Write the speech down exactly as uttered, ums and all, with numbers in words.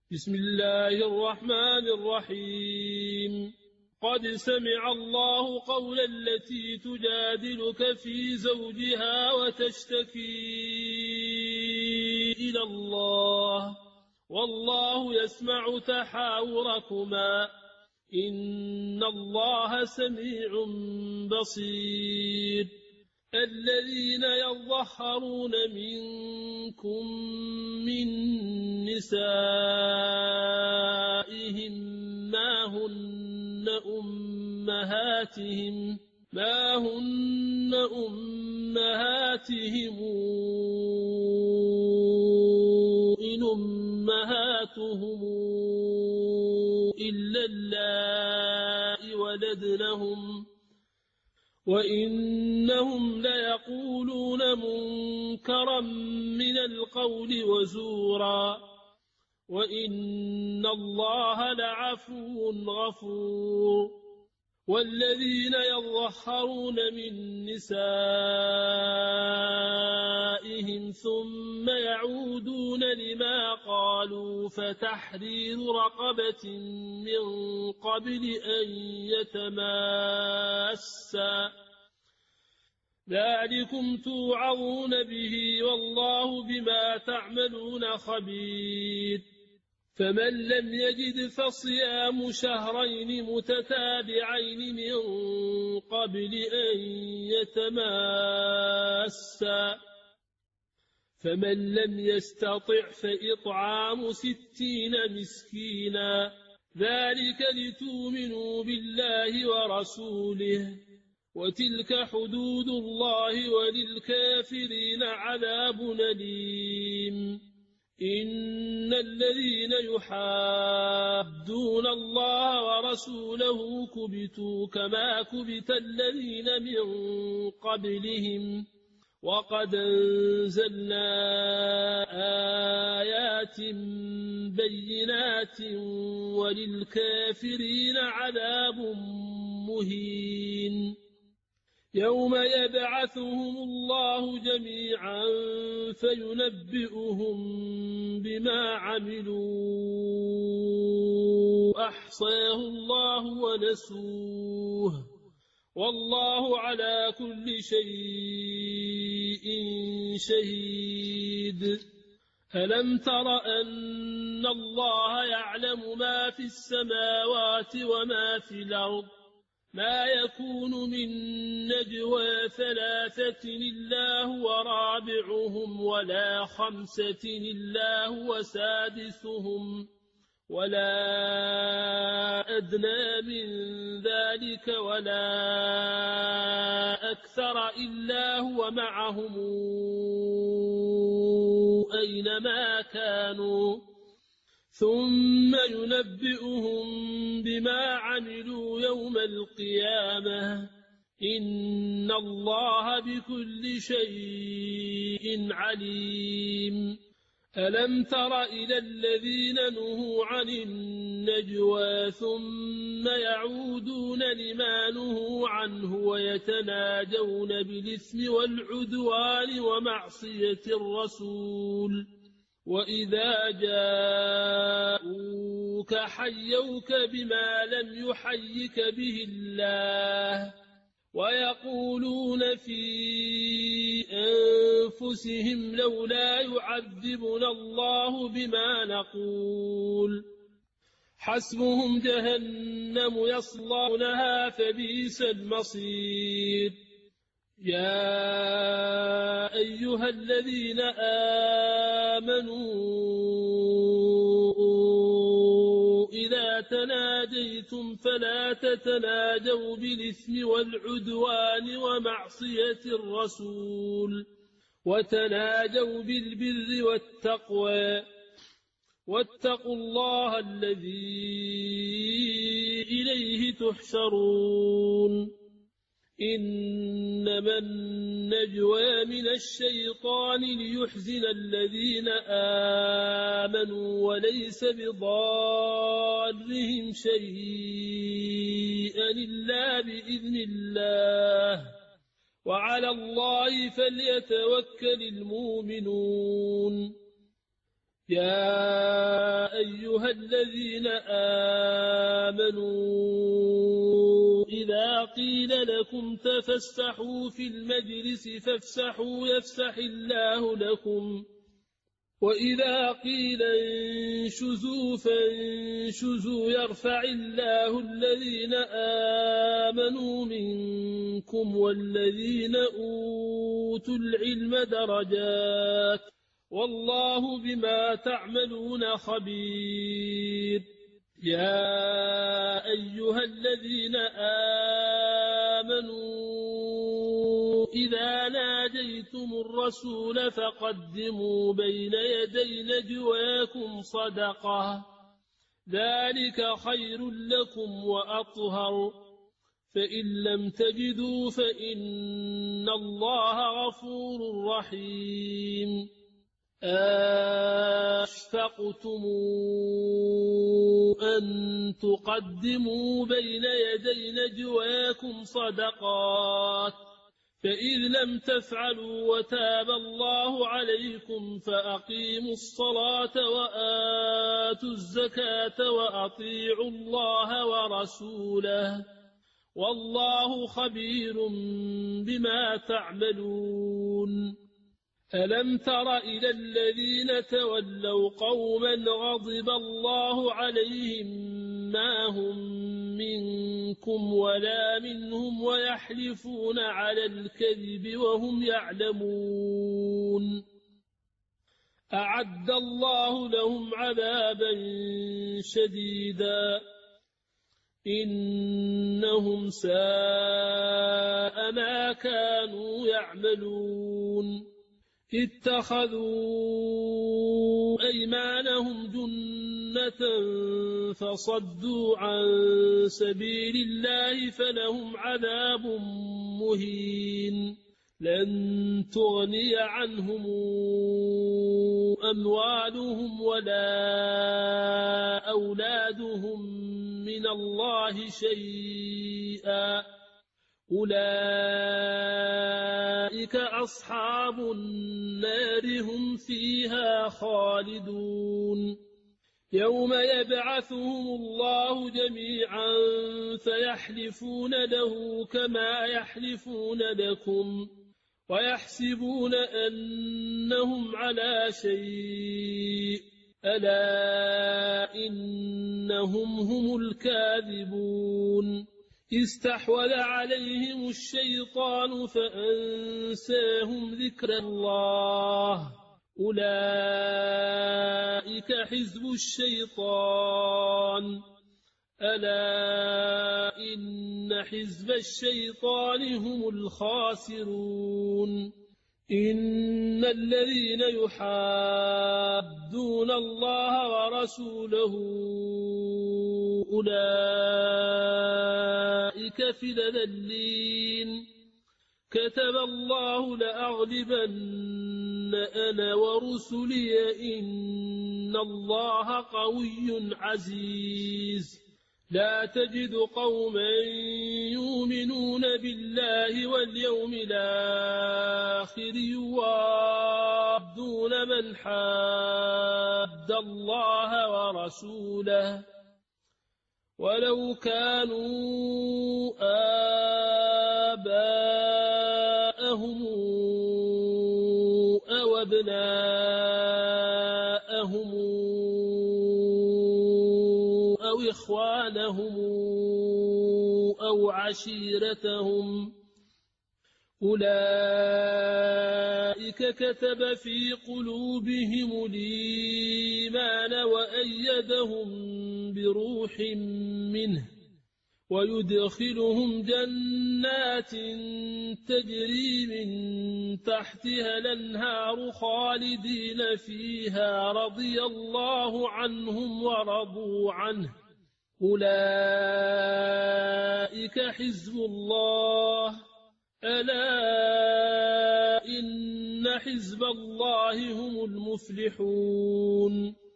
بسم الله الرحمن الرحيم قد سمع الله قول التي تجادلك في زوجها وتشتكي إلى الله والله يسمع تحاوركما إن الله سميع بصير الذين يظهرون منكم من نسائهم ما هن أمهاتهم ما هن أمهاتهم إن أمهاتهم إلا اللائي ولدنهم وإنهم ليقولون منكرا من القول وزورا وإن الله لعفو غفور والذين يظهرون من نسائهم ثم يعودون لما قالوا فتحرير رقبة من قبل أن يتماسا ذلكم توعظون به والله بما تعملون خبير فمن لم يجد فصيام شهرين متتابعين من قبل أن يتماسا فمن لم يستطع فإطعام ستين مسكينا ذلك لتؤمنوا بالله ورسوله وتلك حدود الله وللكافرين عذاب أليم إن الذين يحادون الله ورسوله كبتوا كما كبت الذين من قبلهم وقد أنزلنا آيات بينات وللكافرين عذاب مهين يوم يبعثهم الله جميعا فينبئهم بما عملوا أحصاه الله ونسوه والله على كل شيء شهيد ألم تر أن الله يعلم ما في السماوات وما في الأرض ما يكون من نجوى ثلاثة إلا هو رابعهم ولا خمسة إلا هو سادسهم ولا أدنى من ذلك ولا أكثر إلا هو معهم أينما كانوا ثم ينبئهم بما عملوا يوم القيامة إن الله بكل شيء عليم ألم تر إلى الذين نهوا عن النجوى ثم يعودون لما نهوا عنه ويتناجون بالإثم والعدوان ومعصية الرسول وإذا جاءوك حيوك بما لم يحيك به الله ويقولون في أنفسهم لولا يعذبنا الله بما نقول حسبهم جهنم يصلونها فبئس المصير يا أيها الذين آمنوا إذا تناجيتم فلا تتناجوا بالإثم والعدوان ومعصية الرسول وتناجوا بالبر والتقوى واتقوا الله الذي إليه تحشرون إنما النجوى من الشيطان ليحزن الذين آمنوا وليس بضارهم شيئا إلا بإذن الله وعلى الله فليتوكل المؤمنون يا أيها الذين آمنوا إذا قيل لكم تفسحوا في المجلس فافسحوا يفسح الله لكم وإذا قيل انشزوا فانشزوا يرفع الله الذين آمنوا منكم والذين أوتوا العلم درجات والله بما تعملون خبير يا أيها الذين آمنوا إذا ناجيتم الرسول فقدموا بين يدي نجواكم صدقة ذلك خير لكم وأطهر فإن لم تجدوا فإن الله غفور رحيم أشفقتم أن تقدموا بين يدي نجواكم صدقات فإذ لم تفعلوا وتاب الله عليكم فأقيموا الصلاة وآتوا الزكاة وأطيعوا الله ورسوله والله خبير بما تعملون ألم تر إلى الذين تولوا قوما غضب الله عليهم ما هم منكم ولا منهم ويحلفون على الكذب وهم يعلمون أعد الله لهم عذابا شديدا إنهم ساء ما كانوا يعملون اتخذوا أيمانهم جنة فصدوا عن سبيل الله فلهم عذاب مهين لن تغني عنهم أموالهم ولا أولادهم من الله شيئا أولئك أصحاب النار هم فيها خالدون يوم يبعثهم الله جميعا فيحلفون له كما يحلفون لكم ويحسبون أنهم على شيء ألا إنهم هم الكاذبون استحوذ عليهم الشيطان فأنساهم ذكر الله أولئك حزب الشيطان ألا إن حزب الشيطان هم الخاسرون إن الذين يحادون الله ورسوله أولئك في الذلين كتب الله لأغلبن أنا ورسلي إن الله قوي عزيز لا تجد قوما يؤمنون بالله واليوم الآخر يوادون من حاد الله ورسوله ولو كانوا آباءهم أو أبناءهم أو إخوانهم أو عشيرتهم أولئك كتب في قلوبهم الإيمان وأيدهم بروح منه ويدخلهم جنات تجري من تحتها الأنهار خالدين فيها رضي الله عنهم ورضوا عنه أولئك حزب الله ألا إن حزب الله هم المفلحون